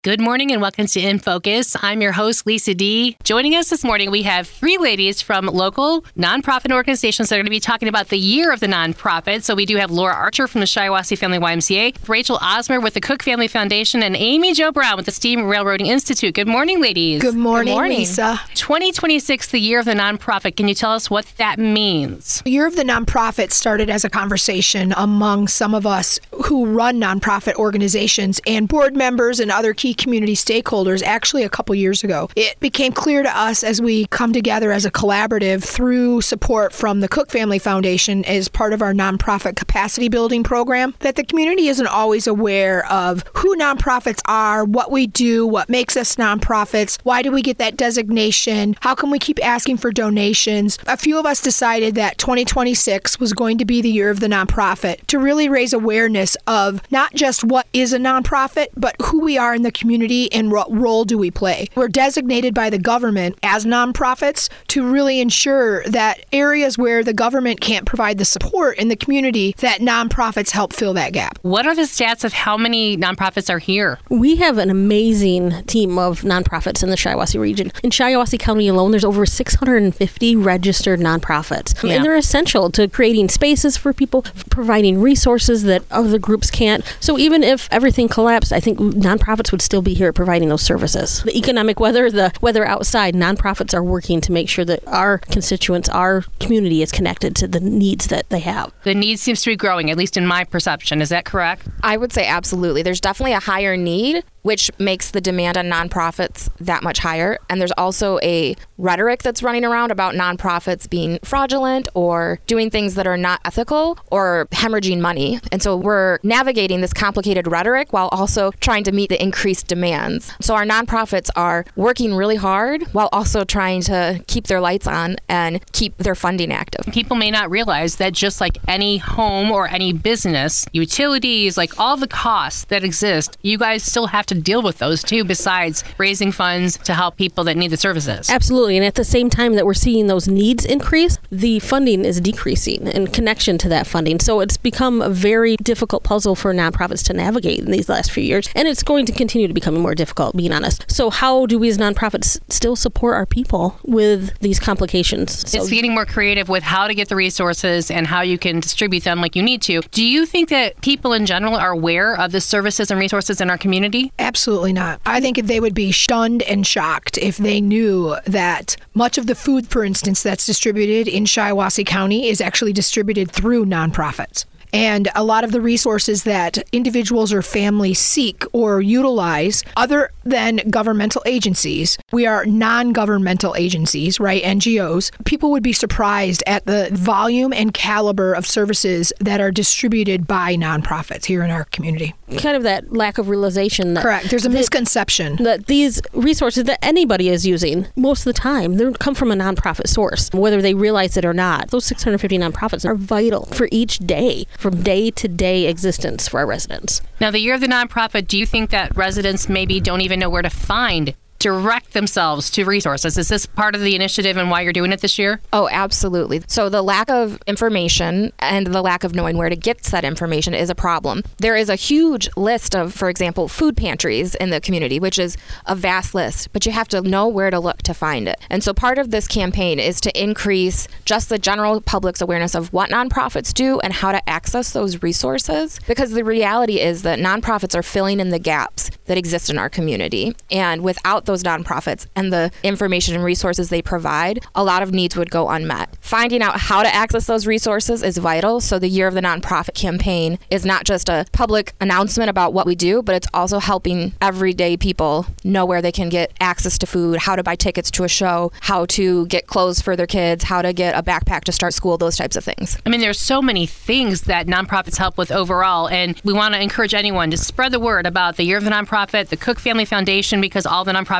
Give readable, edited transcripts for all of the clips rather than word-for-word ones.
Good morning and welcome to In Focus. I'm your host, Lisa D. Joining us this morning, we have three ladies from local nonprofit organizations that are going to be talking about the year of the nonprofit. So we do have Laura Archer from the Shiawassee Family YMCA, Rachel Osmer with the Cook Family Foundation, and Amy Jo Brown with the Steam Railroading Institute. Good morning, ladies. Good morning, Lisa. 2026, the year of the nonprofit. Can you tell us what that means? The year of the nonprofit started as a conversation among some of us who run nonprofit organizations and board members and other key community stakeholders actually a couple years ago. It became clear to us as we come together as a collaborative through support from the Cook Family Foundation as part of our nonprofit capacity building program that the community isn't always aware of who nonprofits are, what we do, what makes us nonprofits, why do we get that designation, how can we keep asking for donations. A few of us decided that 2026 was going to be the year of the nonprofit to really raise awareness of not just what is a nonprofit, but who we are in the community and what role do we play. We're designated by the government as nonprofits to really ensure that areas where the government can't provide the support in the community, that nonprofits help fill that gap. What are the stats of how many nonprofits are here? We have an amazing team of nonprofits in the Shiawassee region. In Shiawassee County alone, there's over 650 registered nonprofits. Yeah. And they're essential to creating spaces for people, providing resources that other groups can't. So even if everything collapsed, I think nonprofits would still be here providing those services. The economic weather, the weather outside, nonprofits are working to make sure that our constituents, our community is connected to the needs that they have. The need seems to be growing, at least in my perception. Is that correct? I would say absolutely. There's definitely a higher need, which makes the demand on nonprofits that much higher. And there's also a rhetoric that's running around about nonprofits being fraudulent or doing things that are not ethical or hemorrhaging money. And so we're navigating this complicated rhetoric while also trying to meet the increased demands. So our nonprofits are working really hard while also trying to keep their lights on and keep their funding active. People may not realize that just like any home or any business, utilities, like all the costs that exist, you guys still have to deal with those too, besides raising funds to help people that need the services. Absolutely. And at the same time that we're seeing those needs increase, the funding is decreasing in connection to that funding. So it's become a very difficult puzzle for nonprofits to navigate in these last few years. And it's going to continue to become more difficult, being honest. So how do we as nonprofits still support our people with these complications? It's getting more creative with how to get the resources and how you can distribute them like you need to. Do you think that people in general are aware of the services and resources in our community? Absolutely not. I think they would be stunned and shocked if they knew that much of the food, for instance, that's distributed in Shiawassee County is actually distributed through nonprofits. And a lot of the resources that individuals or families seek or utilize other than governmental agencies, we are non-governmental agencies, right, NGOs. People would be surprised at the volume and caliber of services that are distributed by nonprofits here in our community. Kind of that lack of realization. That correct. There's a misconception. That these resources that anybody is using, most of the time, they come from a nonprofit source, whether they realize it or not. Those 650 nonprofits are vital for each day, from day-to-day existence for our residents. Now, the year of the nonprofit, do you think that residents maybe don't even know where to find direct themselves to resources? Is this part of the initiative and why you're doing it this year? Oh, absolutely. So the lack of information and the lack of knowing where to get that information is a problem. There is a huge list of, for example, food pantries in the community, which is a vast list, but you have to know where to look to find it. And so part of this campaign is to increase just the general public's awareness of what nonprofits do and how to access those resources, because the reality is that nonprofits are filling in the gaps that exist in our community. And without those nonprofits and the information and resources they provide, a lot of needs would go unmet. Finding out how to access those resources is vital. So the Year of the Nonprofit campaign is not just a public announcement about what we do, but it's also helping everyday people know where they can get access to food, how to buy tickets to a show, how to get clothes for their kids, how to get a backpack to start school, those types of things. I mean, there's so many things that nonprofits help with overall, and we want to encourage anyone to spread the word about the Year of the Nonprofit, the Cook Family Foundation, because all the nonprofits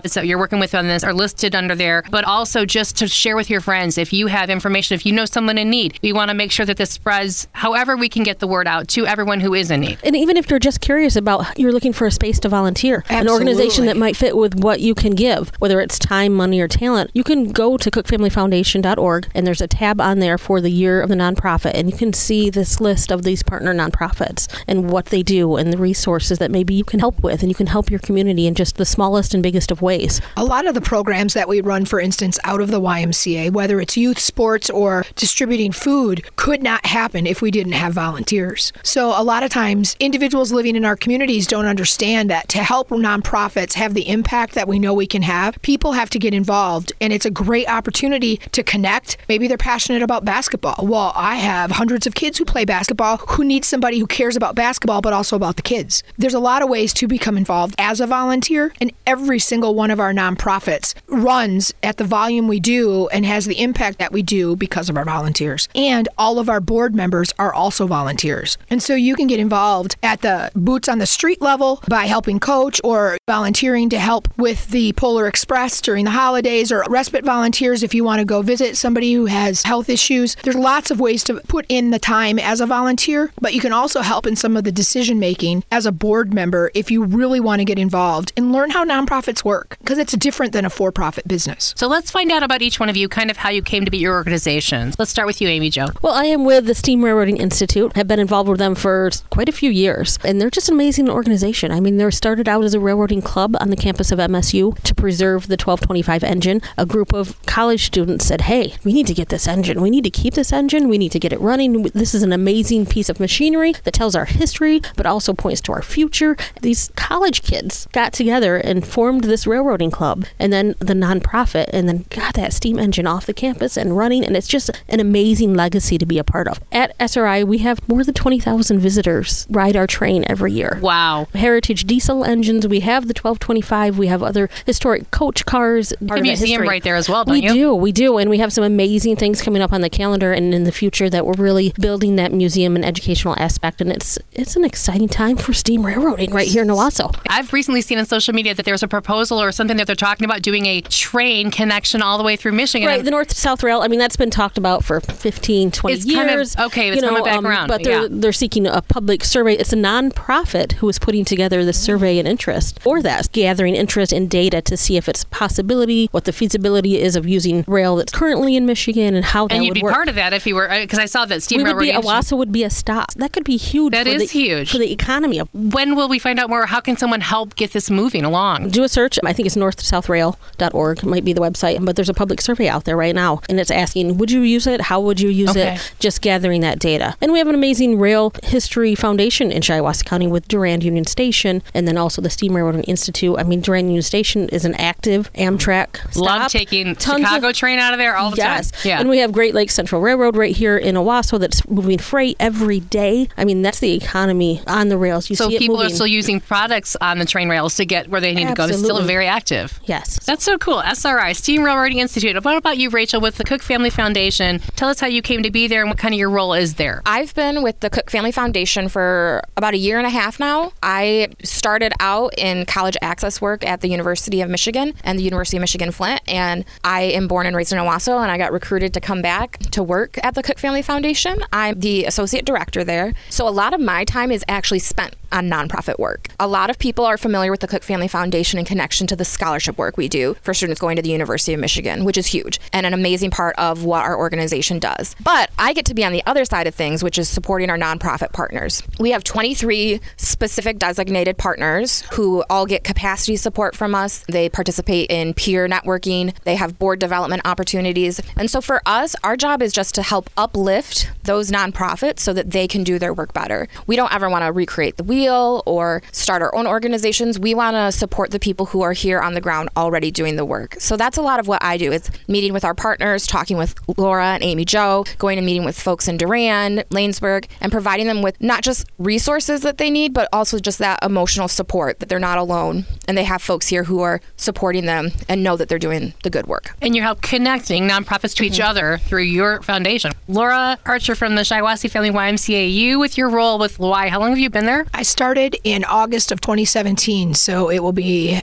nonprofits that you're working with on this are listed under there, but also just to share with your friends. If you have information, if you know someone in need, we want to make sure that this spreads however we can get the word out to everyone who is in need. And even if you're just curious about, you're looking for a space to volunteer, Absolutely. an organization that might fit with what you can give, whether it's time, money, or talent, you can go to cookfamilyfoundation.org, and there's a tab on there for the year of the nonprofit, and you can see this list of these partner nonprofits and what they do and the resources that maybe you can help with, and you can help your community in just the smallest and biggest of ways. A lot of the programs that we run, for instance, out of the YMCA, whether it's youth sports or distributing food, could not happen if we didn't have volunteers. So a lot of times, individuals living in our communities don't understand that to help nonprofits have the impact that we know we can have, people have to get involved, and it's a great opportunity to connect. Maybe they're passionate about basketball. Well, I have hundreds of kids who play basketball who need somebody who cares about basketball, but also about the kids. There's a lot of ways to become involved as a volunteer, and every single one of our nonprofits runs at the volume we do and has the impact that we do because of our volunteers. And all of our board members are also volunteers. And so you can get involved at the boots on the street level by helping coach or volunteering to help with the Polar Express during the holidays, or respite volunteers if you want to go visit somebody who has health issues. There's lots of ways to put in the time as a volunteer, but you can also help in some of the decision making as a board member if you really want to get involved and learn how nonprofits work, because it's different than a for-profit business. So let's find out about each one of you, kind of how you came to be your organizations. Let's start with you, Amy Jo. Well, I am with the Steam Railroading Institute. I've been involved with them for quite a few years, and they're just an amazing organization. I mean, they started out as a railroading club on the campus of MSU to preserve the 1225 engine. A group of college students said, hey, we need to get this engine. We need to keep this engine. We need to get it running. This is an amazing piece of machinery that tells our history, but also points to our future. These college kids got together and formed this railroading club, and then the nonprofit, and then got that steam engine off the campus and running, and it's just an amazing legacy to be a part of. At SRI, we have more than 20,000 visitors ride our train every year. Wow. Heritage diesel engines. We have the 1225. We have other historic coach cars. A museum right there as well, don't you? We do. And we have some amazing things coming up on the calendar and in the future that we're really building that museum and educational aspect. And it's an exciting time for steam railroading right here in Owasso. I've recently seen on social media that there's a proposal or something that they're talking about doing a train connection all the way through Michigan. Right, the North-South Rail. I mean, that's been talked about for 15, 20 it's years. It's coming back around. But they're seeking a public survey. It's a nonprofit who is putting together the survey and interest for that, gathering interest in data to see if it's a possibility, what the feasibility is of using rail that's currently in Michigan, and how that would work. And you'd be part of that if you were, because I saw that steam railroading. Owasso would be a stop. That could be huge. That is huge for the economy. When will we find out more? How can someone help get this moving along? Do a search. I think it's northsouthrail.org. It might be the website, but there's a public survey out there right now, and it's asking, would you use it? How would you use it? Just gathering that data. And we have an amazing rail history foundation in Shiawassee County with Durand Union Station, and then also the Steam Railroading Institute. I mean, Durand Union Station is an active Amtrak stop. Love taking Chicago train out of there all the time. Yeah. And we have Great Lakes Central Railroad right here in Owasso that's moving freight every day. I mean, that's the economy on the rails. So people are still using products on the train rails to get where they need to go. They're still very active. Yes. That's so cool. SRI, Steam Railroading Institute. What about you, Rachel, with the Cook Family Foundation? Tell us how you came to be there and what kind of your role is there. I've been with the Cook Family Foundation for about a year and a half now. I started out in college access work at the University of Michigan and the University of Michigan-Flint, and I am born and raised in Owasso, and I got recruited to come back to work at the Cook Family Foundation. I'm the associate director there. So a lot of my time is actually spent on nonprofit work. A lot of people are familiar with the Cook Family Foundation in connection to the scholarship work we do for students going to the University of Michigan, which is huge and an amazing part of what our organization does. But I get to be on the other side of things, which is supporting our nonprofit partners. We have 23 specific designated partners who all get capacity support from us. They participate in peer networking. They have board development opportunities. And so for us, our job is just to help uplift those nonprofits so that they can do their work better. We don't ever want to recreate the wheel or start our own organizations. We want to support the people who are here on the ground already doing the work. So that's a lot of what I do. It's meeting with our partners, talking with Laura and Amy Jo, going and meeting with folks in Durand, Lanesburg, and providing them with not just resources that they need, but also just that emotional support that they're not alone and they have folks here who are supporting them and know that they're doing the good work. And you help connecting nonprofits to each other through your foundation. Laura Archer from the Shiawassee Family YMCA, you with your role with Y, how long have you been there? I started in August of 2017, so it will be 9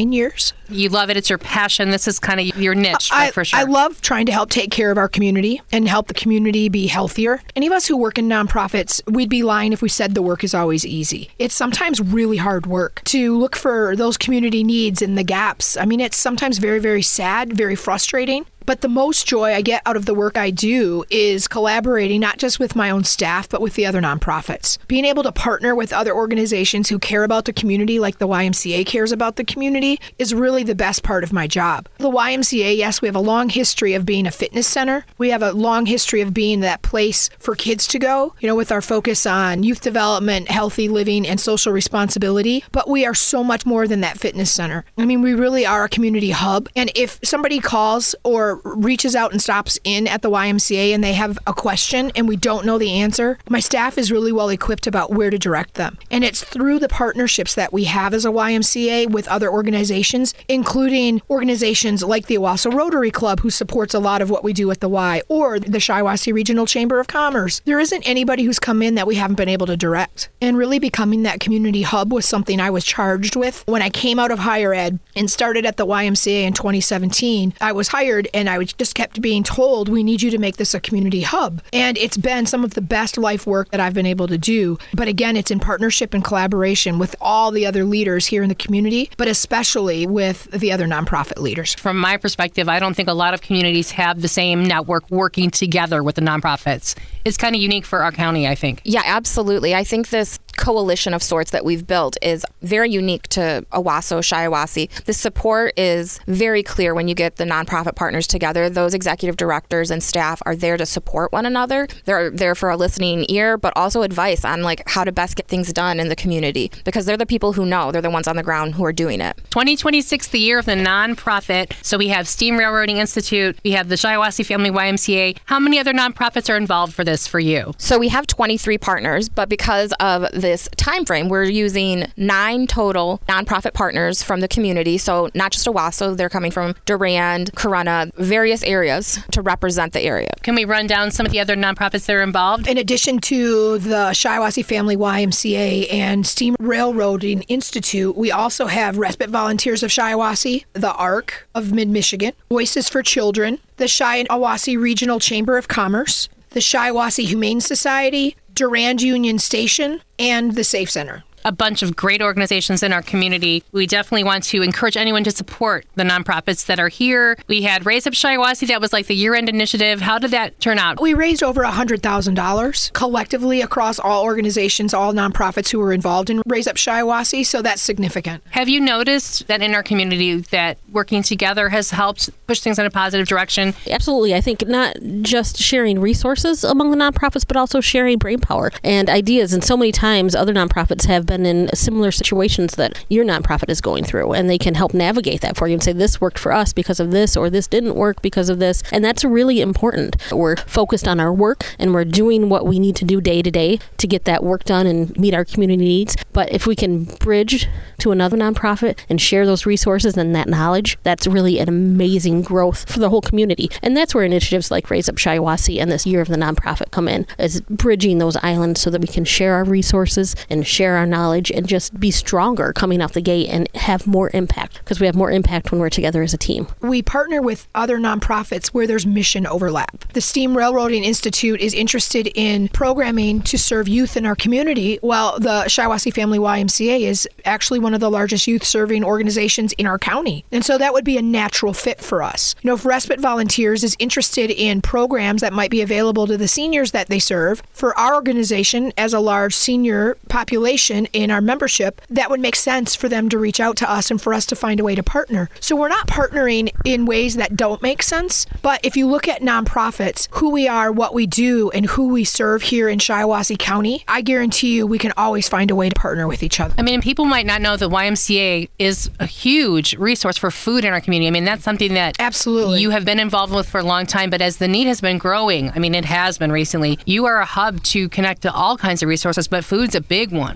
9 years. You love it. It's your passion. This is kind of your niche, for sure. I love trying to help take care of our community and help the community be healthier. Any of us who work in nonprofits, we'd be lying if we said the work is always easy. It's sometimes really hard work to look for those community needs and the gaps. I mean, it's sometimes very, very sad, very frustrating. But the most joy I get out of the work I do is collaborating, not just with my own staff, but with the other nonprofits. Being able to partner with other organizations who care about the community, like the YMCA cares about the community, is really the best part of my job. The YMCA, yes, we have a long history of being a fitness center. We have a long history of being that place for kids to go, with our focus on youth development, healthy living, and social responsibility. But we are so much more than that fitness center. I mean, we really are a community hub. And if somebody calls or reaches out and stops in at the YMCA and they have a question and we don't know the answer, my staff is really well equipped about where to direct them. And it's through the partnerships that we have as a YMCA with other organizations, including organizations like the Owasso Rotary Club, who supports a lot of what we do at the Y, or the Shiawassee Regional Chamber of Commerce. There isn't anybody who's come in that we haven't been able to direct. And really becoming that community hub was something I was charged with. When I came out of higher ed and started at the YMCA in 2017, I was hired and I just kept being told, we need you to make this a community hub. And it's been some of the best life work that I've been able to do. But again, it's in partnership and collaboration with all the other leaders here in the community, but especially with the other nonprofit leaders. From my perspective, I don't think a lot of communities have the same network working together with the nonprofits. It's kind of unique for our county, I think. Yeah, absolutely. I think this coalition of sorts that we've built is very unique to Owasso, Shiawassee. The support is very clear when you get the nonprofit partners together. Those executive directors and staff are there to support one another. They're there for a listening ear, but also advice on how to best get things done in the community, because they're the people who know. They're the ones on the ground who are doing it. 2026, the year of the nonprofit. So we have Steam Railroading Institute. We have the Shiawassee Family YMCA. How many other nonprofits are involved for this for you? So we have 23 partners, but because of this time frame, we're using 9 total nonprofit partners from the community. So not just Owasso, they're coming from Durand, Corunna, various areas to represent the area. Can we run down some of the other nonprofits that are involved? In addition to the Shiawassee Family YMCA and Steam Railroading Institute, we also have Respite Volunteers of Shiawassee, the ARC of Mid-Michigan, Voices for Children, the Shiawassee Regional Chamber of Commerce, the Shiawassee Humane Society, Durand Union Station, and the Safe Center. A bunch of great organizations in our community. We definitely want to encourage anyone to support the nonprofits that are here. We had Raise Up Shiawassee. That was like the year-end initiative. How did that turn out? We raised over $100,000 collectively across all organizations, all nonprofits who were involved in Raise Up Shiawassee, so that's significant. Have you noticed that in our community that working together has helped push things in a positive direction? Absolutely. I think not just sharing resources among the nonprofits, but also sharing brainpower and ideas. And so many times other nonprofits have been in similar situations that your nonprofit is going through, and they can help navigate that for you and say, this worked for us because of this, or this didn't work because of this. And that's really important. We're focused on our work and we're doing what we need to do day to day to get that work done and meet our community needs. But if we can bridge to another nonprofit and share those resources and that knowledge, that's really an amazing growth for the whole community. And that's where initiatives like Raise Up Shiawassee and this Year of the Nonprofit come in, is bridging those islands so that we can share our resources and share our knowledge and just be stronger coming out the gate and have more impact, because we have more impact when we're together as a team. We partner with other nonprofits where there's mission overlap. The Steam Railroading Institute is interested in programming to serve youth in our community, while the Shiawassee Family YMCA is actually one of the largest youth serving organizations in our county. And so that would be a natural fit for us. If Respite Volunteers is interested in programs that might be available to the seniors that they serve, for our organization as a large senior population in our membership, that would make sense for them to reach out to us and for us to find a way to partner. So we're not partnering in ways that don't make sense, but if you look at nonprofits, who we are, what we do, and who we serve here in Shiawassee County, I guarantee you we can always find a way to partner with each other. I mean, people might not know the YMCA is a huge resource for food in our community. I mean, that's something that absolutely you have been involved with for a long time, but as the need has been growing, I mean, it has been recently, you are a hub to connect to all kinds of resources, but food's a big one. Absolutely.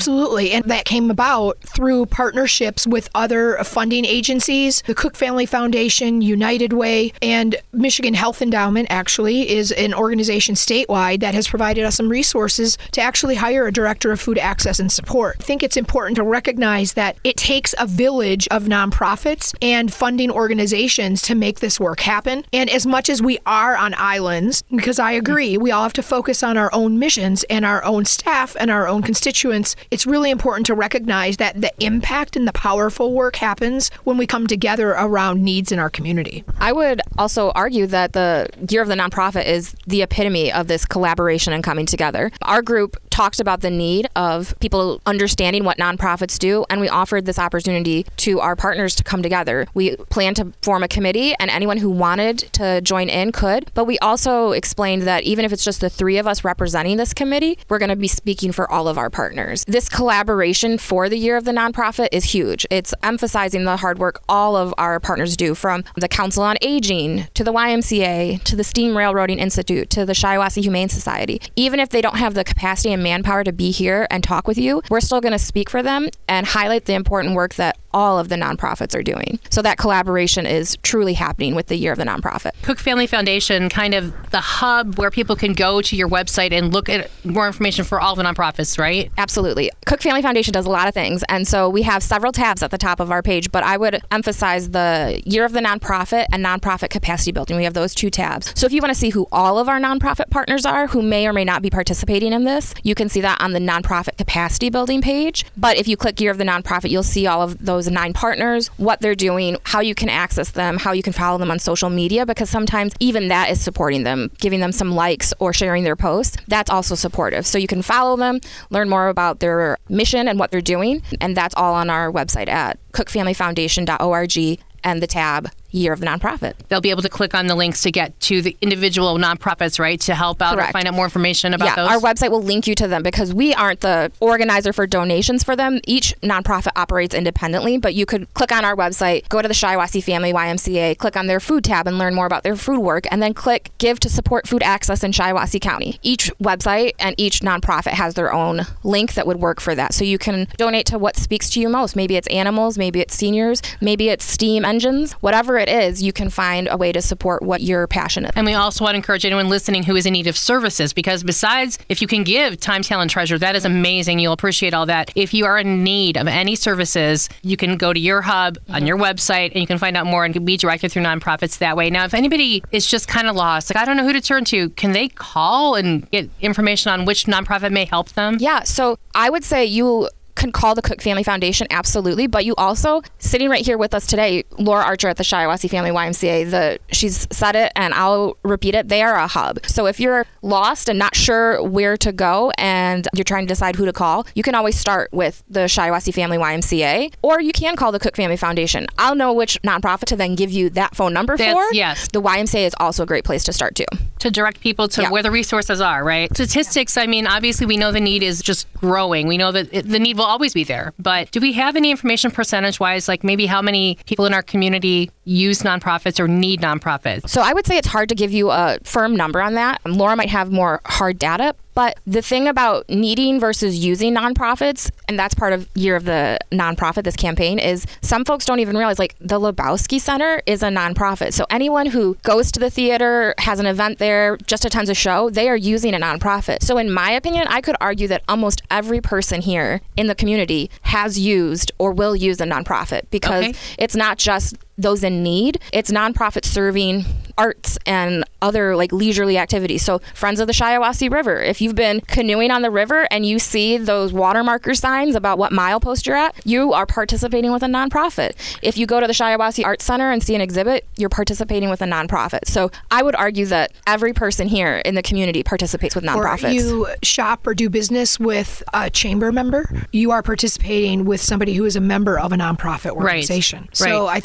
Absolutely. And that came about through partnerships with other funding agencies. The Cook Family Foundation, United Way, and Michigan Health Endowment actually is an organization statewide that has provided us some resources to actually hire a director of food access and support. I think it's important to recognize that it takes a village of nonprofits and funding organizations to make this work happen. And as much as we are on islands, because I agree, we all have to focus on our own missions and our own staff and our own constituents, it's really important to recognize that the impact and the powerful work happens when we come together around needs in our community. I would also argue that the Year of the Nonprofit is the epitome of this collaboration and coming together. Our group talked about the need of people understanding what nonprofits do, and we offered this opportunity to our partners to come together. We planned to form a committee, and anyone who wanted to join in could, but we also explained that even if it's just the three of us representing this committee, we're going to be speaking for all of our partners. This collaboration for the Year of the Nonprofit is huge. It's emphasizing the hard work all of our partners do, from the Council on Aging to the YMCA to the Steam Railroading Institute to the Shiawassee Humane Society. Even if they don't have the capacity and manpower to be here and talk with you, we're still going to speak for them and highlight the important work that all of the nonprofits are doing. So that collaboration is truly happening with the Year of the Nonprofit. Cook Family Foundation, kind of the hub where people can go to your website and look at more information for all the nonprofits, right? Absolutely. Cook Family Foundation does a lot of things, and so we have several tabs at the top of our page, but I would emphasize the Year of the Nonprofit and Nonprofit Capacity Building. We have those two tabs. So if you want to see who all of our nonprofit partners are who may or may not be participating in this, you can see that on the Nonprofit Capacity Building page. But if you click Year of the Nonprofit, you'll see all of those 9 partners, what they're doing, how you can access them, how you can follow them on social media, because sometimes even that is supporting them, giving them some likes or sharing their posts. That's also supportive. So you can follow them, learn more about their mission and what they're doing, and that's all on our website at cookfamilyfoundation.org and the tab Year of the Nonprofit. They'll be able to click on the links to get to the individual nonprofits, right, to help out Correct. or find out more information about those? Our website will link you to them because we aren't the organizer for donations for them. Each nonprofit operates independently, but you could click on our website, go to the Shiawassee Family YMCA, click on their food tab and learn more about their food work, and then click Give to support food access in Shiawassee County. Each website and each nonprofit has their own link that would work for that. So you can donate to what speaks to you most. Maybe it's animals, maybe it's seniors, maybe it's steam engines. Whatever it is, you can find a way to support what you're passionate. And we also want to encourage anyone listening who is in need of services, because besides, if you can give time, talent, treasure, that is amazing. You'll appreciate all that. If you are in need of any services, you can go to your hub on your website and you can find out more and be directed through nonprofits that way. Now, if anybody is just kind of lost, like I don't know who to turn to, can they call and get information on which nonprofit may help them? Yeah, so I would say you can call the Cook Family Foundation, absolutely, but you also, sitting right here with us today, Laura Archer at the Shiawassee Family YMCA, she's said it and I'll repeat it, they are a hub. So if you're lost and not sure where to go and you're trying to decide who to call, you can always start with the Shiawassee Family YMCA, or you can call the Cook Family Foundation. I'll know which nonprofit to then give you that phone number for. Yes. The YMCA is also a great place to start too. To direct people to where the resources are, right? Statistics, I mean, obviously we know the need is just growing. We know that the need will always be there. But do we have any information percentage-wise, like maybe how many people in our community use nonprofits or need nonprofits? So I would say it's hard to give you a firm number on that. Laura might have more hard data. But the thing about needing versus using nonprofits, and that's part of Year of the Nonprofit, this campaign, is some folks don't even realize, like, the Lebowski Center is a nonprofit. So anyone who goes to the theater, has an event there, just attends a show, they are using a nonprofit. So in my opinion, I could argue that almost every person here in the community has used or will use a nonprofit, because it's not just those in need. It's nonprofit serving arts and other like leisurely activities. So Friends of the Shiawassee River, if you've been canoeing on the river and you see those water marker signs about what milepost you're at, you are participating with a nonprofit. If you go to the Shiawassee Arts Center and see an exhibit, you're participating with a nonprofit. So I would argue that every person here in the community participates with nonprofits. Or you shop or do business with a chamber member, you are participating with somebody who is a member of a nonprofit organization. Right. So I think it's important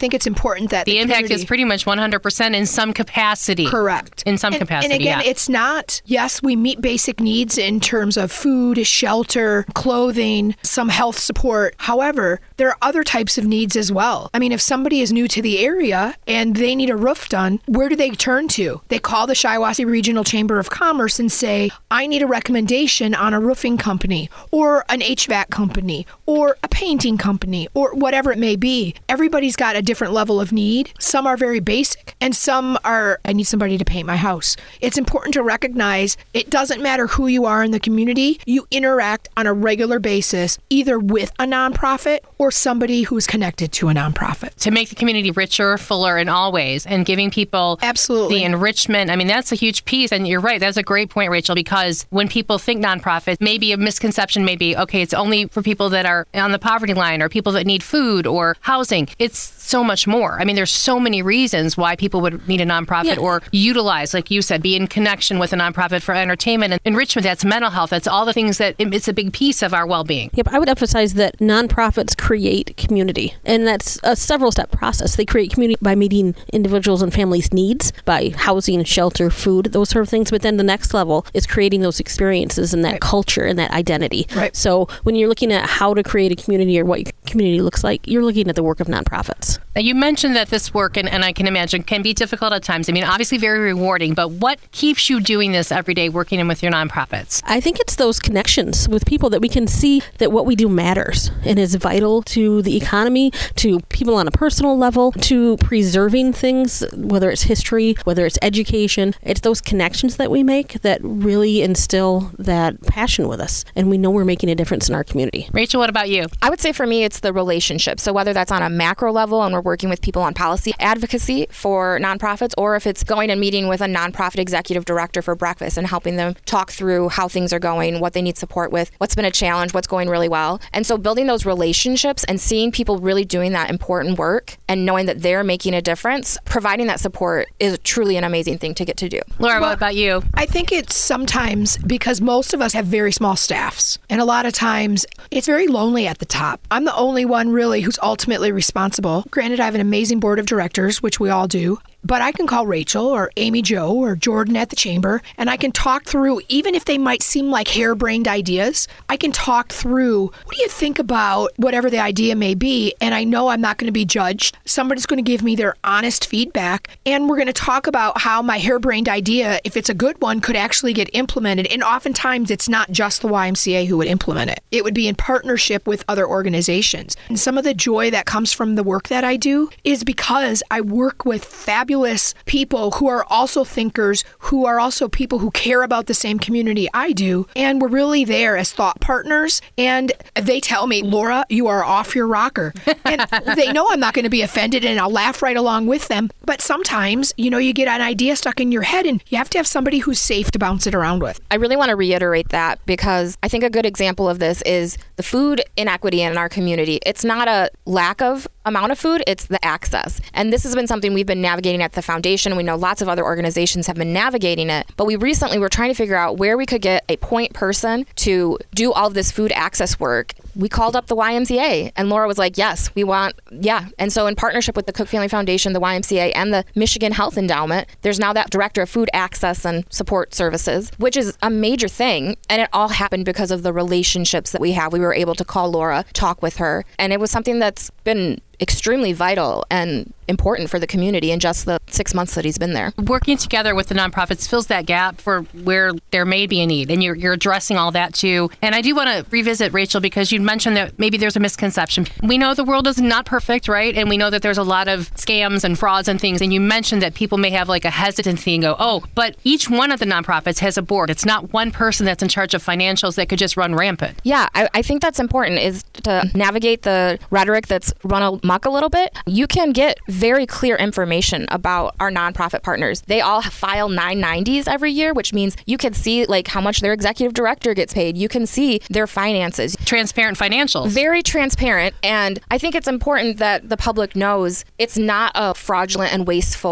important that the impact is pretty much 100% in some capacity. Correct. In some capacity, And again, it's not, yes, we meet basic needs in terms of food, shelter, clothing, some health support. However, there are other types of needs as well. I mean, if somebody is new to the area and they need a roof done, where do they turn to? They call the Shiawassee Regional Chamber of Commerce and say, I need a recommendation on a roofing company or an HVAC company or a painting company or whatever it may be. Everybody's got a different level of need. Some are very basic and some are, I need somebody to paint my house. It's important to recognize it doesn't matter who you are in the community. You interact on a regular basis, either with a nonprofit or somebody who's connected to a nonprofit. To make the community richer, fuller in all ways, and giving people absolutely the enrichment. I mean, that's a huge piece. And you're right. That's a great point, Rachel, because when people think nonprofits, maybe a misconception may be, okay, it's only for people that are on the poverty line or people that need food or housing. It's so much more. I mean, there's so many reasons why people would need a nonprofit or utilize, like you said, be in connection with a nonprofit for entertainment and enrichment. That's mental health. That's all the things that it's a big piece of our well-being. Yep, I would emphasize that nonprofits create community, and that's a several-step process. They create community by meeting individuals and families' needs, by housing, shelter, food, those sort of things. But then the next level is creating those experiences and that culture and that identity. Right. So when you're looking at how to create a community or what your community looks like, you're looking at the work of nonprofits. Now, you mentioned that this work, and I can imagine, can be difficult at times. I mean, obviously very rewarding, but what keeps you doing this every day, working in with your nonprofits? I think it's those connections with people that we can see that what we do matters and is vital to the economy, to people on a personal level, to preserving things, whether it's history, whether it's education. It's those connections that we make that really instill that passion with us, and we know we're making a difference in our community. Rachel, what about you? I would say for me, it's the relationship. So whether that's on a macro level and we're working with people on policy advocacy for nonprofits, or if it's going and meeting with a nonprofit executive director for breakfast and helping them talk through how things are going, what they need support with, what's been a challenge, what's going really well. And so building those relationships and seeing people really doing that important work and knowing that they're making a difference, providing that support is truly an amazing thing to get to do. Laura, what about you? I think it's sometimes because most of us have very small staffs, and a lot of times it's very lonely at the top. I'm the only one really who's ultimately responsible. Granted, I have an amazing board of directors, which we all do. But I can call Rachel or Amy Jo or Jordan at the chamber, and I can talk through, even if they might seem like harebrained ideas, I can talk through, what do you think about whatever the idea may be? And I know I'm not going to be judged. Somebody's going to give me their honest feedback, and we're going to talk about how my harebrained idea, if it's a good one, could actually get implemented. And oftentimes it's not just the YMCA who would implement it. It would be in partnership with other organizations. And some of the joy that comes from the work that I do is because I work with fabulous people who are also thinkers, who are also people who care about the same community I do. And we're really there as thought partners. And they tell me, Laura, you are off your rocker. And they know I'm not going to be offended, and I'll laugh right along with them. But sometimes, you get an idea stuck in your head, and you have to have somebody who's safe to bounce it around with. I really want to reiterate that, because I think a good example of this is the food inequity in our community. It's not a lack of amount of food, it's the access. And this has been something we've been navigating at the foundation. We know lots of other organizations have been navigating it, but we recently were trying to figure out where we could get a point person to do all of this food access work. We called up the YMCA, and Laura was like, yes, we want, yeah. And so in partnership with the Cook Family Foundation, the YMCA, and the Michigan Health Endowment, there's now that director of food access and support services, which is a major thing. And it all happened because of the relationships that we have. We were able to call Laura, talk with her, and it was something that's been extremely vital and important for the community in just the 6 months that he's been there. Working together with the nonprofits fills that gap for where there may be a need, and you're addressing all that too. And I do want to revisit, Rachel, because you mentioned that maybe there's a misconception. We know the world is not perfect, right? And we know that there's a lot of scams and frauds and things. And you mentioned that people may have like a hesitancy and go, oh, but each one of the nonprofits has a board. It's not one person that's in charge of financials that could just run rampant. Yeah, I think that's important, is to navigate the rhetoric that's run amok a little bit. You can get very clear information about our nonprofit partners. They all file 990s every year, which means you can see like how much their executive director gets paid. You can see their finances. Transparent financials. Very transparent. And I think it's important that the public knows it's not a fraudulent and wasteful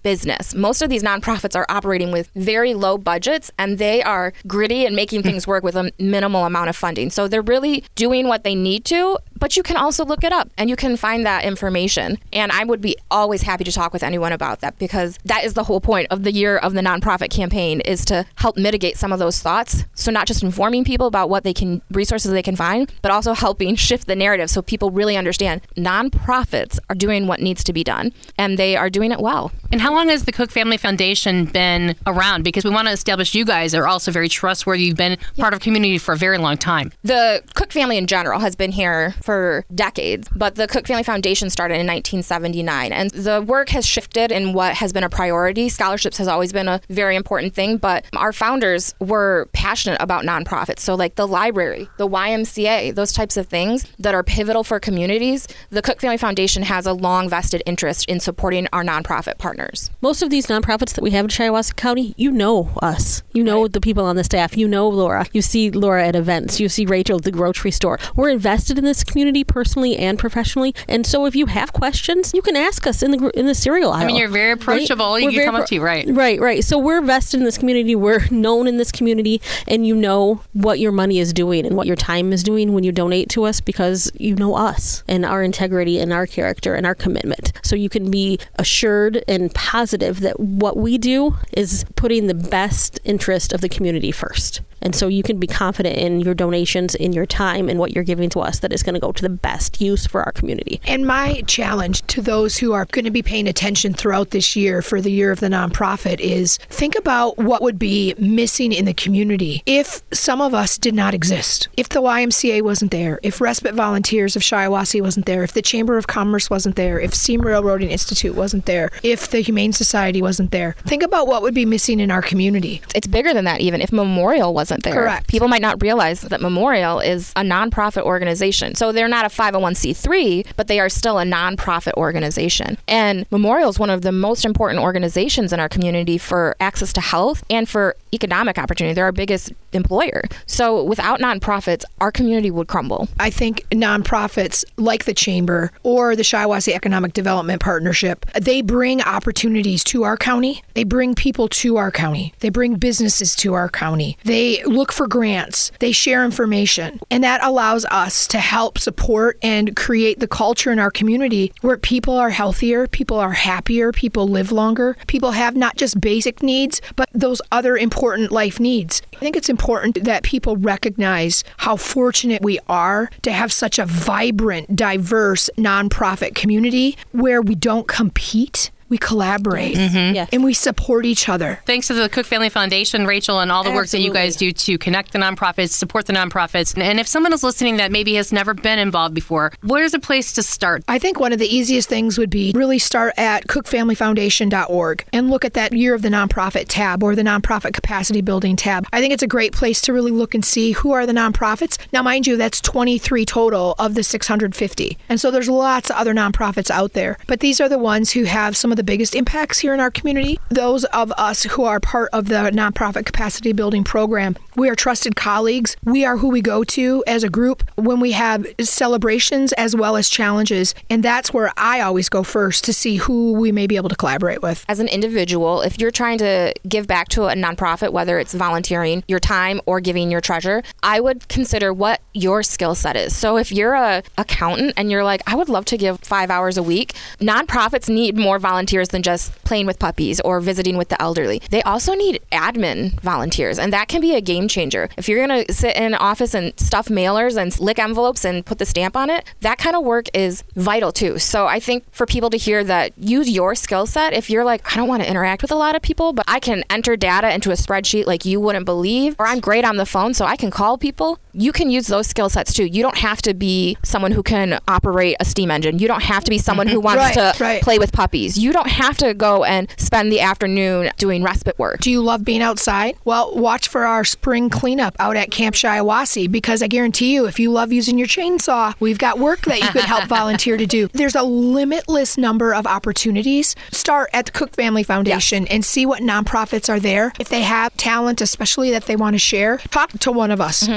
business. Most of these nonprofits are operating with very low budgets, and they are gritty and making things work with a minimal amount of funding. So they're really doing what they need to, but you can also look it up and you can find that information. And I would be always happy to talk with anyone about that, because that is the whole point of the Year of the Nonprofit campaign, is to help mitigate some of those thoughts. So not just informing people about what resources they can find, but also helping shift the narrative so people really understand nonprofits are doing what needs to be done, and they are doing it well. And how long has the Cook Family Foundation been around? Because we want to establish you guys are also very trustworthy. You've been part of community for a very long time. The Cook family in general has been here for decades, but the Cook Family Foundation started in 1979, and the work has shifted in what has been a priority. Scholarships has always been a very important thing, but our founders were passionate about nonprofits. So like the library, the YMCA, those types of things that are pivotal for communities, the Cook Family Foundation has a long vested interest in supporting our nonprofit partners. Most of these nonprofits that we have in Shiawassee County, you know us. You know the people on the staff. You know Laura. You see Laura at events. You see Rachel at the grocery store. We're invested in this community personally and professionally. And so if you have questions, you can ask us in the cereal aisle. I mean, you're very approachable. Right? You can come up to you, right? Right. So we're vested in this community. We're known in this community, and you know what your money is doing and what your time is doing when you donate to us, because you know us and our integrity and our character and our commitment. So you can be assured and positive that what we do is putting the best interest of the community first. And so you can be confident in your donations, in your time, and what you're giving to us, that is going to go to the best use for our community. And my challenge to those who are going to be paying attention throughout this year for the Year of the Nonprofit is think about what would be missing in the community if some of us did not exist. If the YMCA wasn't there, if Respite Volunteers of Shiawassee wasn't there, if the Chamber of Commerce wasn't there, if Steam Railroading Institute wasn't there, if the Humane Society wasn't there. Think about what would be missing in our community. It's bigger than that even. If Memorial wasn't there. Correct. People might not realize that Memorial is a nonprofit organization. So they're not a 501c3, but they are still a nonprofit organization. And Memorial is one of the most important organizations in our community for access to health and for economic opportunity. They're our biggest employer. So without nonprofits, our community would crumble. I think nonprofits like the Chamber or the Shiawassee Economic Development Partnership, they bring opportunities to our county. They bring people to our county. They bring businesses to our county. They look for grants. They share information. And that allows us to help support and create the culture in our community where people are healthier, people are happier, people live longer, people have not just basic needs, but those other important life needs. I think it's important that people recognize how fortunate we are to have such a vibrant, diverse nonprofit community where we don't compete. We collaborate and we support each other. Thanks to the Cook Family Foundation, Rachel, and all the work that you guys do to connect the nonprofits, support the nonprofits. And if someone is listening that maybe has never been involved before, where's a place to start? I think one of the easiest things would be really start at cookfamilyfoundation.org and look at that Year of the Nonprofit tab or the Nonprofit Capacity Building tab. I think it's a great place to really look and see who are the nonprofits. Now, mind you, that's 23 total of the 650. And so there's lots of other nonprofits out there. But these are the ones who have some of the biggest impacts here in our community. Those of us who are part of the Nonprofit Capacity Building Program, we are trusted colleagues. We are who we go to as a group when we have celebrations as well as challenges. And that's where I always go first to see who we may be able to collaborate with. As an individual, if you're trying to give back to a nonprofit, whether it's volunteering your time or giving your treasure, I would consider what your skill set is. So if you're an accountant and you're like, I would love to give 5 hours a week, nonprofits need more volunteers than just playing with puppies or visiting with the elderly. They also need admin volunteers, and that can be a game changer. If you're going to sit in an office and stuff mailers and lick envelopes and put the stamp on it, that kind of work is vital too. So I think for people to hear that, use your skill set. If you're like, I don't want to interact with a lot of people, but I can enter data into a spreadsheet like you wouldn't believe, or I'm great on the phone so I can call people, you can use those skill sets too. You don't have to be someone who can operate a steam engine. You don't have to be someone who wants to play with puppies. You don't have to go and spend the afternoon doing respite work. Do you love being outside? Well, watch for our spring cleanup out at Camp Shiawassee, because I guarantee you, if you love using your chainsaw, we've got work that you could help volunteer to do. There's a limitless number of opportunities. Start at the Cook Family Foundation and see what nonprofits are there. If they have talent, especially that they want to share, talk to one of us, because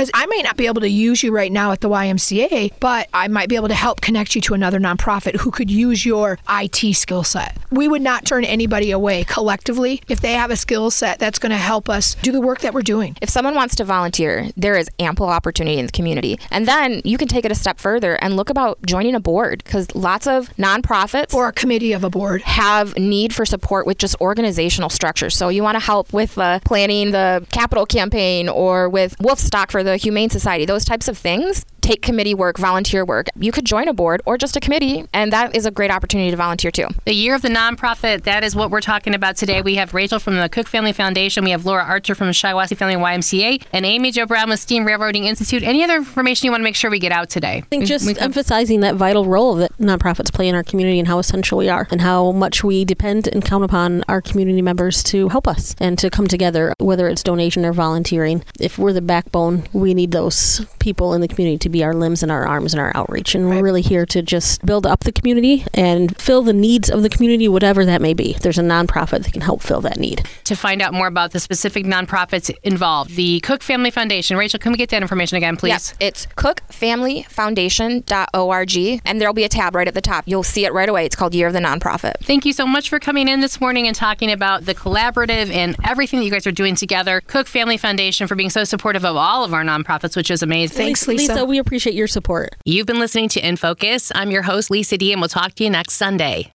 because I may not be able to use you right now at the YMCA, but I might be able to help connect you to another nonprofit who could use your IT skill set. We would not turn anybody away collectively if they have a skill set that's going to help us do the work that we're doing. If someone wants to volunteer, there is ample opportunity in the community. And then you can take it a step further and look about joining a board, because lots of nonprofits or a committee of a board have need for support with just organizational structure. So you want to help with planning the capital campaign or with Wolfstock for the Humane Society, those types of things. Take committee work, volunteer work. You could join a board or just a committee, and that is a great opportunity to volunteer too. The Year of the Nonprofit, that is what we're talking about today. We have Rachel from the Cook Family Foundation, we have Laura Archer from the Shiawassee Family YMCA, and Amy Jo Brown with Steam Railroading Institute. Any other information you want to make sure we get out today? I think just emphasizing that vital role that nonprofits play in our community and how essential we are and how much we depend and count upon our community members to help us and to come together, whether it's donation or volunteering. If we're the backbone, we need those people in the community to be our limbs and our arms and our outreach. And we're really here to just build up the community and fill the needs of the community, whatever that may be. There's a nonprofit that can help fill that need. To find out more about the specific nonprofits involved, the Cook Family Foundation. Rachel, can we get that information again, please? Yes, it's cookfamilyfoundation.org, and there'll be a tab right at the top. You'll see it right away. It's called Year of the Nonprofit. Thank you so much for coming in this morning and talking about the collaborative and everything that you guys are doing together. Cook Family Foundation for being so supportive of all of our nonprofits, which is amazing. Thanks, Lisa. We appreciate your support. You've been listening to In Focus. I'm your host, Lisa D., and we'll talk to you next Sunday.